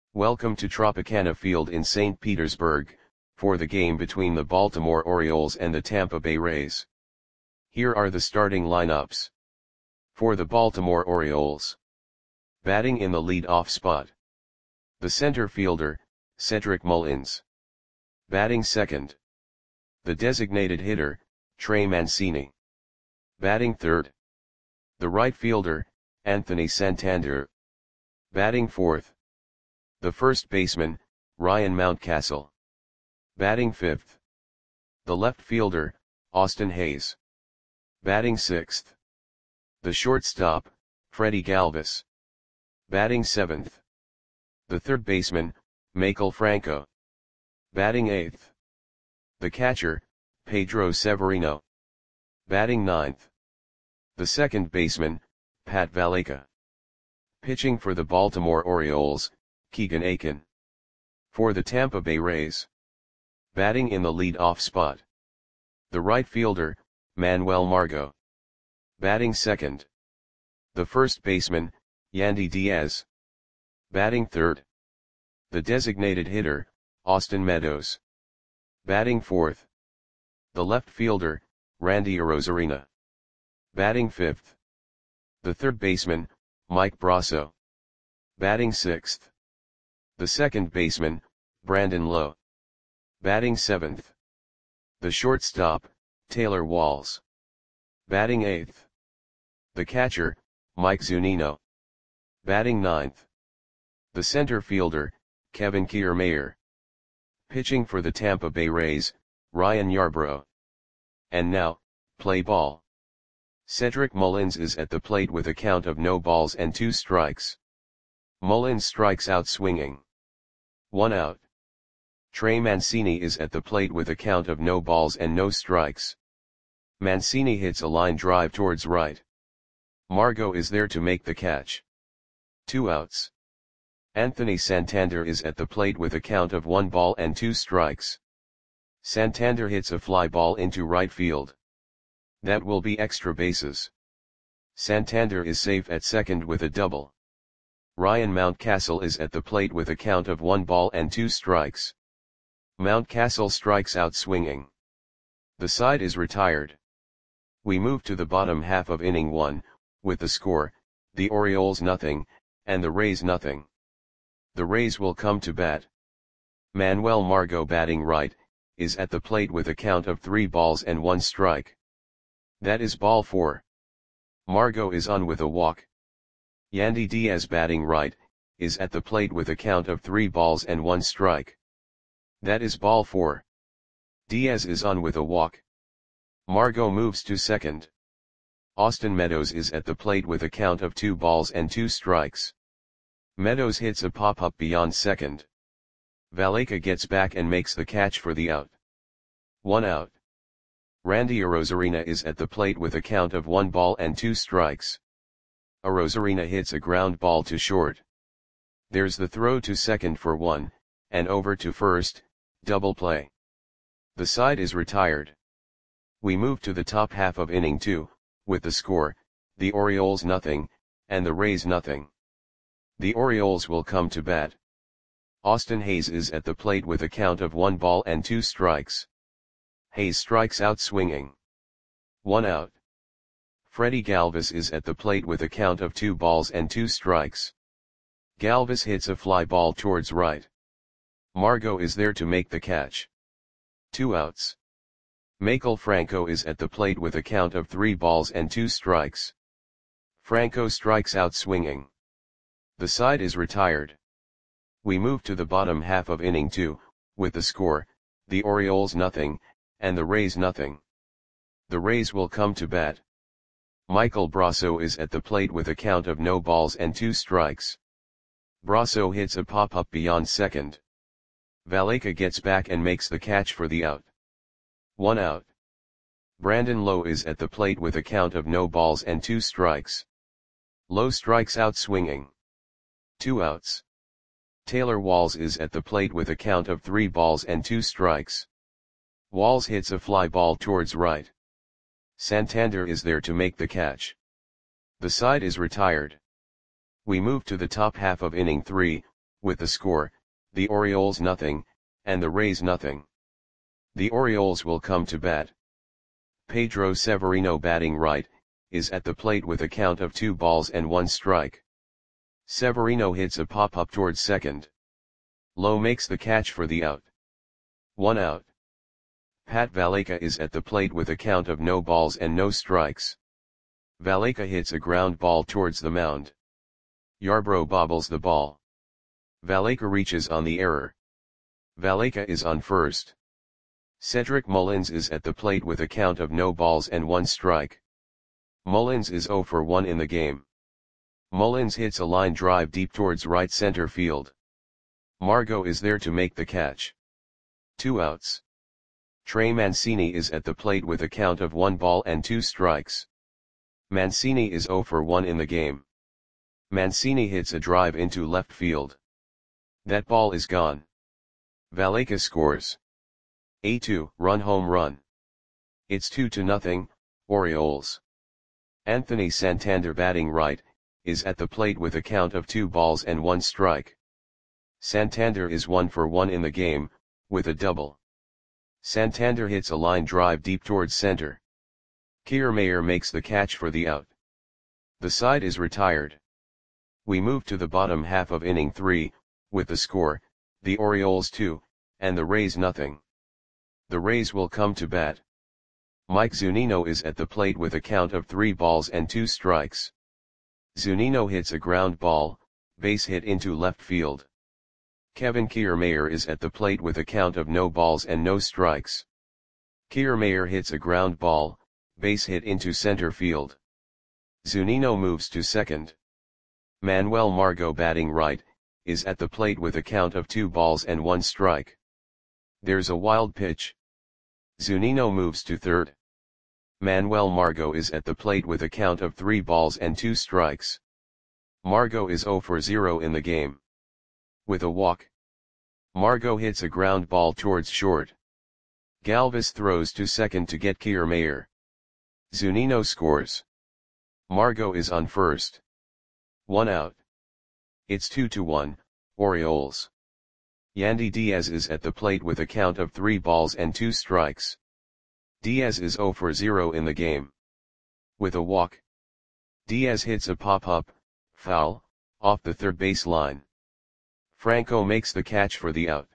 Welcome to Tropicana Field in St. Petersburg, for the game between the Baltimore Orioles and the Tampa Bay Rays. Here are the starting lineups. For the Baltimore Orioles. Batting in the lead-off spot. The center fielder, Cedric Mullins. Batting second. The designated hitter, Trey Mancini. Batting third. The right fielder, Anthony Santander. Batting fourth. The first baseman, Ryan Mountcastle. Batting fifth. The left fielder, Austin Hays. Batting sixth. The shortstop, Freddie Galvis. Batting seventh. The third baseman, Maikel Franco. Batting eighth. The catcher, Pedro Severino. Batting ninth. The second baseman, Pat Valaika. Pitching for the Baltimore Orioles, Keegan Akin. For the Tampa Bay Rays. Batting in the lead-off spot. The right fielder, Manuel Margot. Batting second. The first baseman, Yandy Diaz. Batting third. The designated hitter, Austin Meadows. Batting fourth. The left fielder, Randy Arozarena. Batting fifth. The third baseman, Mike Brosseau. Batting sixth. The second baseman, Brandon Lowe. Batting seventh. The shortstop, Taylor Walls. Batting eighth. The catcher, Mike Zunino. Batting ninth. The center fielder, Kevin Kiermaier. Pitching for the Tampa Bay Rays, Ryan Yarbrough. And now, play ball. Cedric Mullins is at the plate with a count of no balls and 2 strikes. Mullins strikes out swinging. 1 out. Trey Mancini is at the plate with a count of no balls and no strikes. Mancini hits a line drive towards right. Margot is there to make the catch. 2 outs. Anthony Santander is at the plate with a count of 1 ball and 2 strikes. Santander hits a fly ball into right field. That will be extra bases. Santander is safe at second with a double. Ryan Mountcastle is at the plate with a count of 1 ball and 2 strikes. Mountcastle strikes out swinging. The side is retired. We move to the bottom half of inning 1, with the score, the Orioles nothing, and the Rays nothing. The Rays will come to bat. Manuel Margot batting right, is at the plate with a count of 3 balls and 1 strike. That is ball 4. Margot is on with a walk. Yandy Diaz batting right, is at the plate with a count of 3 balls and 1 strike. That is ball 4. Diaz is on with a walk. Margot moves to second. Austin Meadows is at the plate with a count of 2 balls and 2 strikes. Meadows hits a pop-up beyond second. Valaika gets back and makes the catch for the out. 1 out. Randy Arozarena is at the plate with a count of 1 ball and 2 strikes. Arozarena hits a ground ball to short. There's the throw to second for 1, and over to first, double play. The side is retired. We move to the top half of inning 2, with the score, the Orioles nothing, and the Rays nothing. The Orioles will come to bat. Austin Hays is at the plate with a count of 1 ball and 2 strikes. Hays strikes out swinging. 1 out. Freddie Galvis is at the plate with a count of 2 balls and 2 strikes. Galvis hits a fly ball towards right. Margot is there to make the catch. 2 outs. Maikel Franco is at the plate with a count of 3 balls and 2 strikes. Franco strikes out swinging. The side is retired. We move to the bottom half of inning 2, with the score, the Orioles nothing, and the Rays nothing. The Rays will come to bat. Michael Brosseau is at the plate with a count of no balls and 2 strikes. Brosseau hits a pop-up beyond second. Valaika gets back and makes the catch for the out. 1 out. Brandon Lowe is at the plate with a count of no balls and 2 strikes. Lowe strikes out swinging. 2 outs. Taylor Walls is at the plate with a count of 3 balls and 2 strikes. Walls hits a fly ball towards right. Santander is there to make the catch. The side is retired. We move to the top half of inning 3, with the score, the Orioles nothing, and the Rays nothing. The Orioles will come to bat. Pedro Severino batting right, is at the plate with a count of 2 balls and 1 strike. Severino hits a pop-up towards second. Lowe makes the catch for the out. 1 out. Pat Valaika is at the plate with a count of no balls and no strikes. Valaika hits a ground ball towards the mound. Yarbrough bobbles the ball. Valaika reaches on the error. Valaika is on first. Cedric Mullins is at the plate with a count of no balls and 1 strike. Mullins is 0 for 1 in the game. Mullins hits a line drive deep towards right center field. Margot is there to make the catch. 2 outs. Trey Mancini is at the plate with a count of 1 ball and 2 strikes. Mancini is 0 for 1 in the game. Mancini hits a drive into left field. That ball is gone. Valaika scores. A 2-run home run. It's 2-0, Orioles. Anthony Santander batting right, is at the plate with a count of 2 balls and 1 strike. Santander is 1 for 1 in the game, with a double. Santander hits a line drive deep towards center. Kiermaier makes the catch for the out. The side is retired. We move to the bottom half of inning 3, with the score, the Orioles 2, and the Rays nothing. The Rays will come to bat. Mike Zunino is at the plate with a count of 3 balls and 2 strikes. Zunino hits a ground ball, base hit into left field. Kevin Kiermaier is at the plate with a count of no balls and no strikes. Kiermaier hits a ground ball, base hit into center field. Zunino moves to second. Manuel Margot batting right, is at the plate with a count of 2 balls and 1 strike. There's a wild pitch. Zunino moves to third. Manuel Margot is at the plate with a count of 3 balls and 2 strikes. Margot is 0 for 0 in the game. With a walk. Margot hits a ground ball towards short. Galvis throws to second to get Kiermaier. Zunino scores. Margot is on first. 1 out. It's 2-1, Orioles. Yandy Diaz is at the plate with a count of 3 balls and 2 strikes. Diaz is 0 for 0 in the game. With a walk. Diaz hits a pop-up, foul, off the third base line. Franco makes the catch for the out.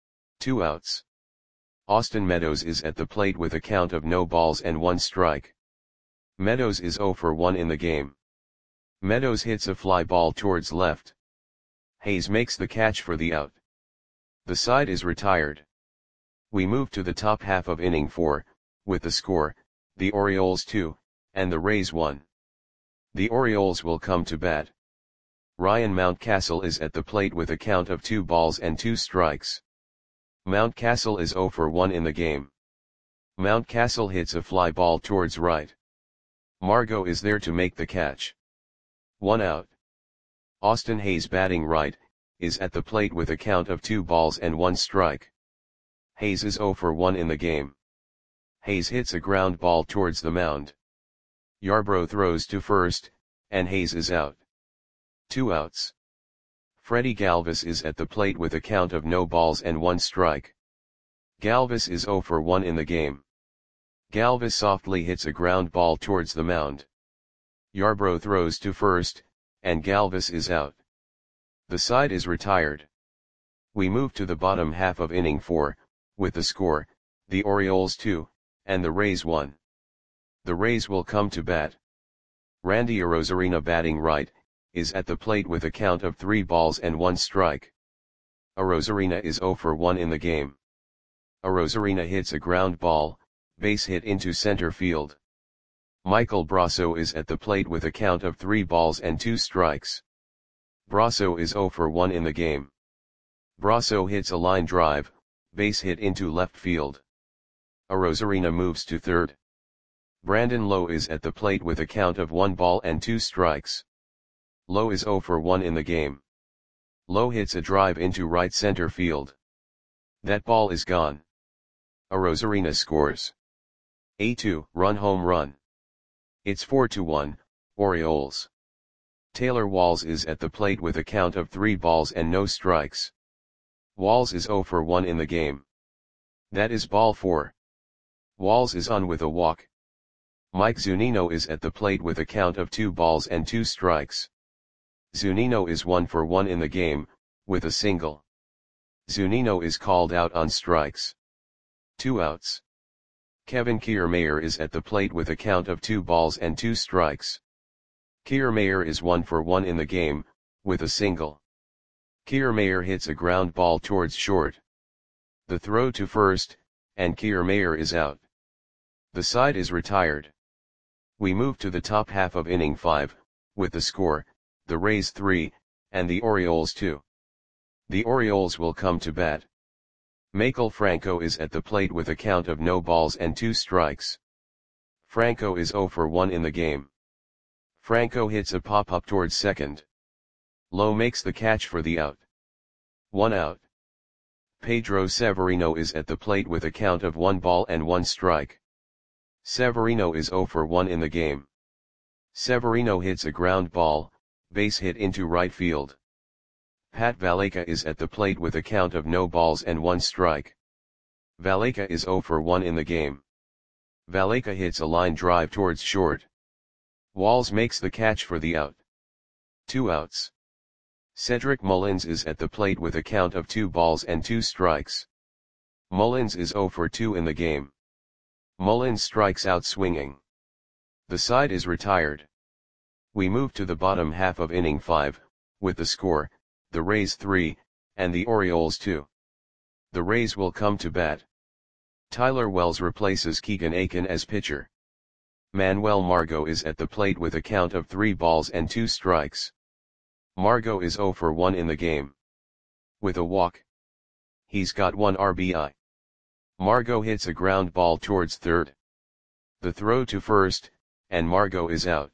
2 outs. Austin Meadows is at the plate with a count of no balls and 1 strike. Meadows is 0 for 1 in the game. Meadows hits a fly ball towards left. Hayes makes the catch for the out. The side is retired. We move to the top half of inning 4, with the score, the Orioles 2, and the Rays 1. The Orioles will come to bat. Ryan Mountcastle is at the plate with a count of 2 balls and 2 strikes. Mountcastle is 0 for 1 in the game. Mountcastle hits a fly ball towards right. Margot is there to make the catch. 1 out. Austin Hayes batting right, is at the plate with a count of 2 balls and 1 strike. Hayes is 0 for 1 in the game. Hayes hits a ground ball towards the mound. Yarbrough throws to first, and Hayes is out. 2 outs. Freddie Galvis is at the plate with a count of no balls and 1 strike. Galvis is 0 for 1 in the game. Galvis softly hits a ground ball towards the mound. Yarbrough throws to first, and Galvis is out. The side is retired. We move to the bottom half of inning 4, with the score, the Orioles 2, and the Rays 1. The Rays will come to bat. Randy Arozarena batting right, is at the plate with a count of 3 balls and 1 strike. Arozarena is 0 for 1 in the game. Arozarena hits a ground ball, base hit into center field. Michael Brasso is at the plate with a count of 3 balls and 2 strikes. Brasso is 0 for 1 in the game. Brasso hits a line drive, base hit into left field. Arozarena moves to third. Brandon Lowe is at the plate with a count of 1 ball and 2 strikes. Lowe is 0 for 1 in the game. Lowe hits a drive into right center field. That ball is gone. Arozarena scores. A 2-run home run. It's 4-1, Orioles. Taylor Walls is at the plate with a count of 3 balls and no strikes. Walls is 0 for 1 in the game. That is ball 4. Walls is on with a walk. Mike Zunino is at the plate with a count of 2 balls and 2 strikes. Zunino is 1 for 1 in the game, with a single. Zunino is called out on strikes. 2 outs. Kevin Kiermaier is at the plate with a count of 2 balls and 2 strikes. Kiermaier is 1 for 1 in the game, with a single. Kiermaier hits a ground ball towards short. The throw to first, and Kiermaier is out. The side is retired. We move to the top half of inning 5, with the score, the Rays 3, and the Orioles 2. The Orioles will come to bat. Maikel Franco is at the plate with a count of no balls and 2 strikes. Franco is 0 for 1 in the game. Franco hits a pop-up towards second. Lowe makes the catch for the out. 1 out. Pedro Severino is at the plate with a count of 1 ball and 1 strike. Severino is 0 for 1 in the game. Severino hits a ground ball, base hit into right field. Pat Valaika is at the plate with a count of no balls and 1 strike. Valaika is 0 for 1 in the game. Valaika hits a line drive towards short. Walls makes the catch for the out. 2 outs. Cedric Mullins is at the plate with a count of 2 balls and 2 strikes. Mullins is 0 for 2 in the game. Mullins strikes out swinging. The side is retired. We move to the bottom half of inning 5, with the score, the Rays 3, and the Orioles 2. The Rays will come to bat. Tyler Wells replaces Keegan Aiken as pitcher. Manuel Margot is at the plate with a count of 3 balls and 2 strikes. Margot is 0 for 1 in the game. With a walk. He's got 1 RBI. Margot hits a ground ball towards third. The throw to first, and Margot is out.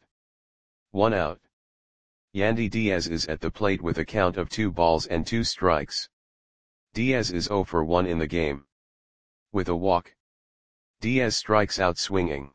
1 out. Yandy Diaz is at the plate with a count of 2 balls and 2 strikes. Diaz is 0 for 1 in the game. With a walk. Diaz strikes out swinging.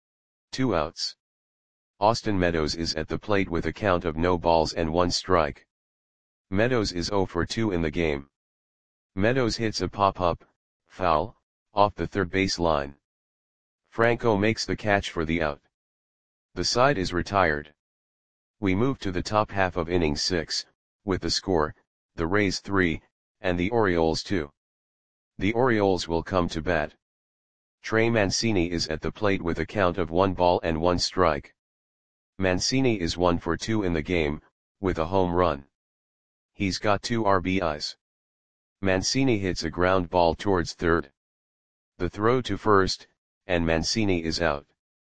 2 outs. Austin Meadows is at the plate with a count of no balls and 1 strike. Meadows is 0 for 2 in the game. Meadows hits a pop-up, foul, off the third base line. Franco makes the catch for the out. The side is retired. We move to the top half of inning 6, with the score, the Rays 3, and the Orioles 2. The Orioles will come to bat. Trey Mancini is at the plate with a count of 1 ball and 1 strike. Mancini is 1 for 2 in the game, with a home run. He's got 2 RBIs. Mancini hits a ground ball towards third. The throw to first, and Mancini is out.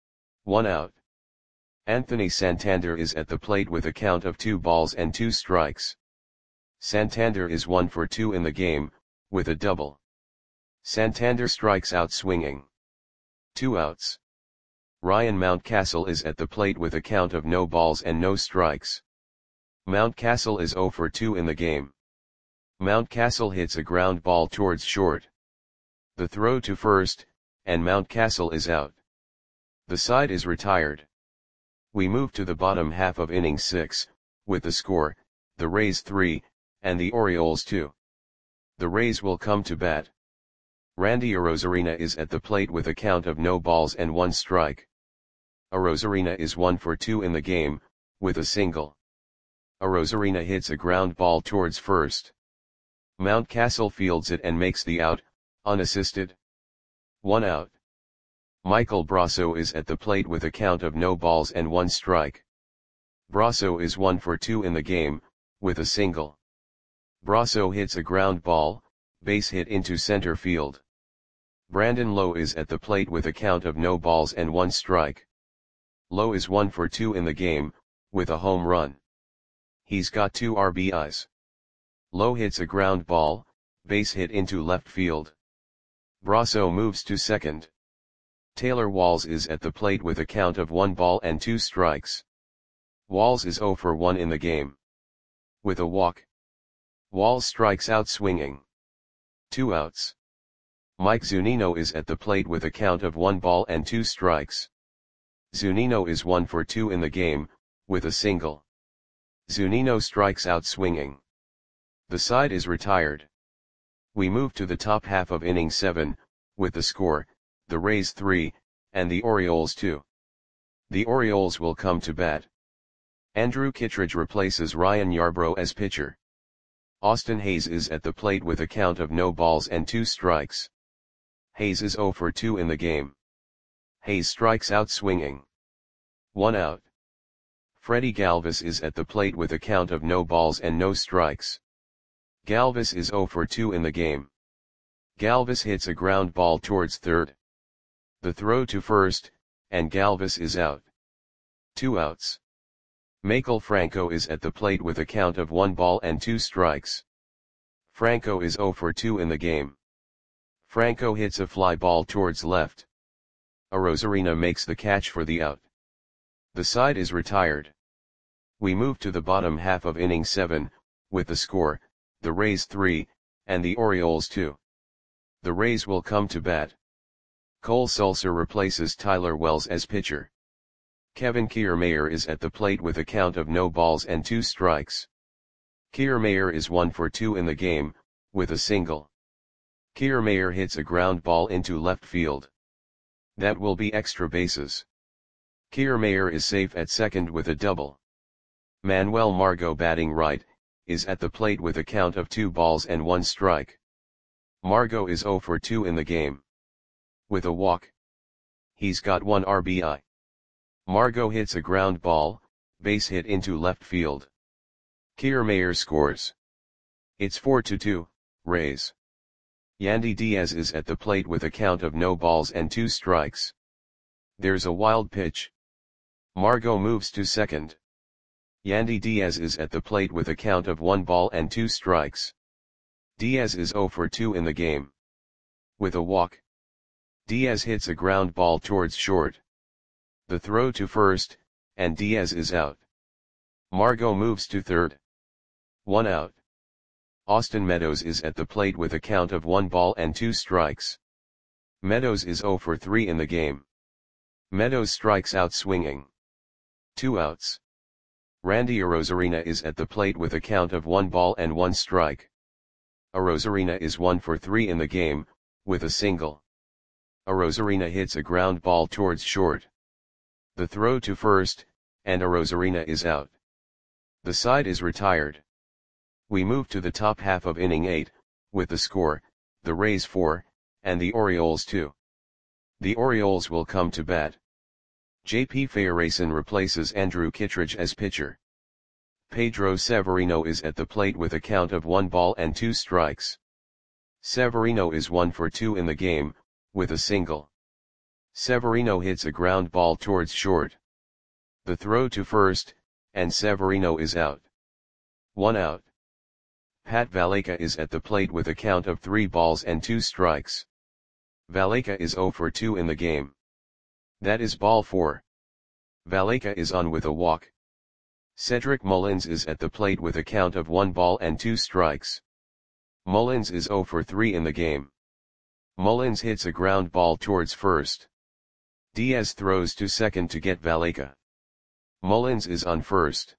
1 out. Anthony Santander is at the plate with a count of 2 balls and 2 strikes. Santander is 1 for 2 in the game, with a double. Santander strikes out swinging. 2 outs. Ryan Mountcastle is at the plate with a count of no balls and no strikes. Mountcastle is 0 for 2 in the game. Mountcastle hits a ground ball towards short. The throw to first, and Mountcastle is out. The side is retired. We move to the bottom half of inning 6, with the score, the Rays 3, and the Orioles 2. The Rays will come to bat. Randy Arozarena is at the plate with a count of no balls and 1 strike. Arozarena is 1 for 2 in the game, with a single. Arozarena hits a ground ball towards first. Mountcastle fields it and makes the out, unassisted. 1 out. Michael Brasso is at the plate with a count of no balls and 1 strike. Brasso is 1 for 2 in the game, with a single. Brasso hits a ground ball, base hit into center field. Brandon Lowe is at the plate with a count of no balls and 1 strike. Lowe is 1 for 2 in the game, with a home run. He's got 2 RBIs. Lowe hits a ground ball, base hit into left field. Brasso moves to second. Taylor Walls is at the plate with a count of 1 ball and 2 strikes. Walls is 0 for 1 in the game. With a walk. Walls strikes out swinging. 2 outs. Mike Zunino is at the plate with a count of 1 ball and 2 strikes. Zunino is 1 for 2 in the game, with a single. Zunino strikes out swinging. The side is retired. We move to the top half of inning 7, with the score, the Rays 3, and the Orioles 2. The Orioles will come to bat. Andrew Kittredge replaces Ryan Yarbrough as pitcher. Austin Hayes is at the plate with a count of no balls and 2 strikes. Hayes is 0 for 2 in the game. Hayes strikes out swinging. 1 out. Freddie Galvis is at the plate with a count of no balls and no strikes. Galvis is 0 for 2 in the game. Galvis hits a ground ball towards third. The throw to first, and Galvis is out. 2 outs. Maikel Franco is at the plate with a count of 1 ball and 2 strikes. Franco is 0 for 2 in the game. Franco hits a fly ball towards left. Arozarena makes the catch for the out. The side is retired. We move to the bottom half of inning 7, with the score, the Rays 3, and the Orioles 2. The Rays will come to bat. Cole Sulser replaces Tyler Wells as pitcher. Kevin Kiermaier is at the plate with a count of no balls and 2 strikes. Kiermaier is 1 for 2 in the game, with a single. Kiermaier hits a ground ball into left field. That will be extra bases. Kiermaier is safe at second with a double. Manuel Margot, batting right, is at the plate with a count of 2 balls and 1 strike. Margot is 0 for 2 in the game. With a walk. He's got 1 RBI. Margot hits a ground ball, base hit into left field. Kiermaier scores. It's 4-2, Rays. Yandy Diaz is at the plate with a count of no balls and 2 strikes. There's a wild pitch. Margot moves to second. Yandy Diaz is at the plate with a count of 1 ball and 2 strikes. Diaz is 0 for 2 in the game. With a walk. Diaz hits a ground ball towards short. The throw to first, and Diaz is out. Margot moves to third. 1 out. Austin Meadows is at the plate with a count of 1 ball and 2 strikes. Meadows is 0 for 3 in the game. Meadows strikes out swinging. 2 outs. Randy Arozarena is at the plate with a count of 1 ball and 1 strike. Arozarena is 1 for 3 in the game, with a single. Arozarena hits a ground ball towards short. The throw to first, and Arozarena is out. The side is retired. We move to the top half of inning 8, with the score, the Rays 4, and the Orioles 2. The Orioles will come to bat. J.P. Feyereisen replaces Andrew Kittredge as pitcher. Pedro Severino is at the plate with a count of 1 ball and 2 strikes. Severino is 1 for 2 in the game, with a single. Severino hits a ground ball towards short. The throw to first, and Severino is out. 1 out. Pat Valaika is at the plate with a count of 3 balls and 2 strikes. Valaika is 0 for 2 in the game. That is ball 4. Valaika is on with a walk. Cedric Mullins is at the plate with a count of 1 ball and 2 strikes. Mullins is 0 for 3 in the game. Mullins hits a ground ball towards first. Diaz throws to second to get Valaika. Mullins is on first.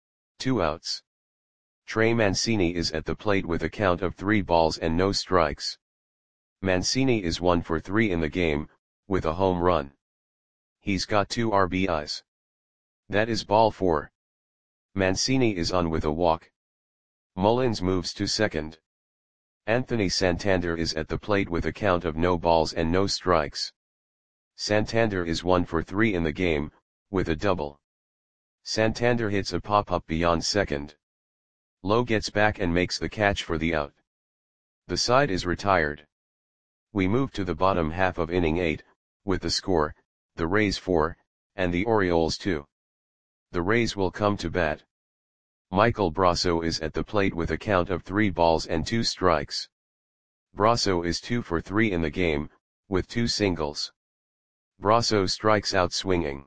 2 outs. Trey Mancini is at the plate with a count of 3 balls and no strikes. Mancini is 1 for 3 in the game, with a home run. He's got 2 RBIs. That is ball 4. Mancini is on with a walk. Mullins moves to second. Anthony Santander is at the plate with a count of no balls and no strikes. Santander is 1 for 3 in the game, with a double. Santander hits a pop-up beyond second. Lowe gets back and makes the catch for the out. The side is retired. We move to the bottom half of inning 8, with the score, the Rays 4, and the Orioles 2. The Rays will come to bat. Michael Brasso is at the plate with a count of 3 balls and 2 strikes. Brasso is 2 for 3 in the game, with 2 singles. Brasso strikes out swinging.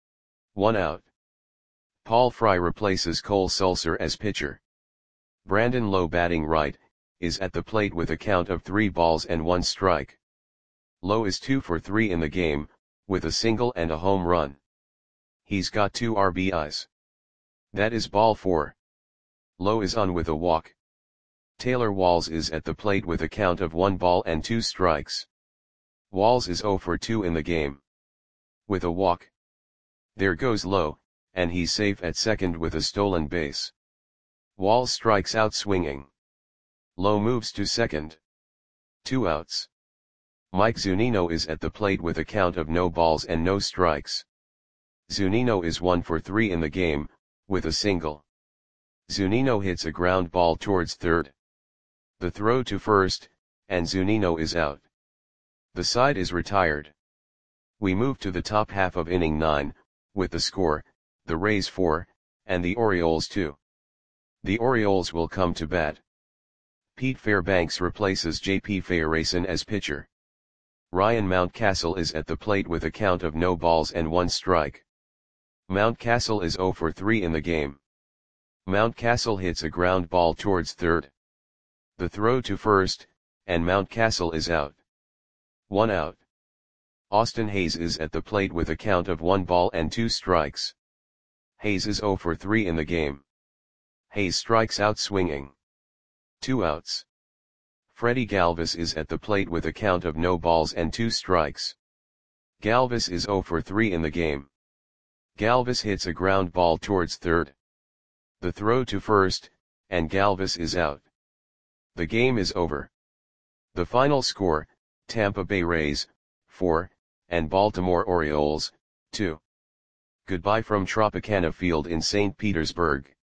1 out. Paul Fry replaces Cole Sulser as pitcher. Brandon Lowe, batting right, is at the plate with a count of 3 balls and 1 strike. Lowe is 2 for 3 in the game, with a single and a home run. He's got 2 RBIs. That is ball 4. Lowe is on with a walk. Taylor Walls is at the plate with a count of 1 ball and 2 strikes. Walls is 0 for 2 in the game. With a walk. There goes Lowe, and he's safe at second with a stolen base. Walls strikes out swinging. Lowe moves to second. 2 outs. Mike Zunino is at the plate with a count of no balls and no strikes. Zunino is 1 for 3 in the game, with a single. Zunino hits a ground ball towards third. The throw to first, and Zunino is out. The side is retired. We move to the top half of inning 9, with the score, the Rays 4, and the Orioles 2. The Orioles will come to bat. Pete Fairbanks replaces J.P. Fayerason as pitcher. Ryan Mountcastle is at the plate with a count of no balls and 1 strike. Mountcastle is 0 for 3 in the game. Mountcastle hits a ground ball towards third. The throw to first, and Mountcastle is out. 1 out. Austin Hayes is at the plate with a count of 1 ball and 2 strikes. Hayes is 0 for 3 in the game. Hayes strikes out swinging. 2 outs. Freddie Galvis is at the plate with a count of no balls and 2 strikes. Galvis is 0 for 3 in the game. Galvis hits a ground ball towards third. The throw to first, and Galvis is out. The game is over. The final score, Tampa Bay Rays, 4, and Baltimore Orioles, 2. Goodbye from Tropicana Field in St. Petersburg.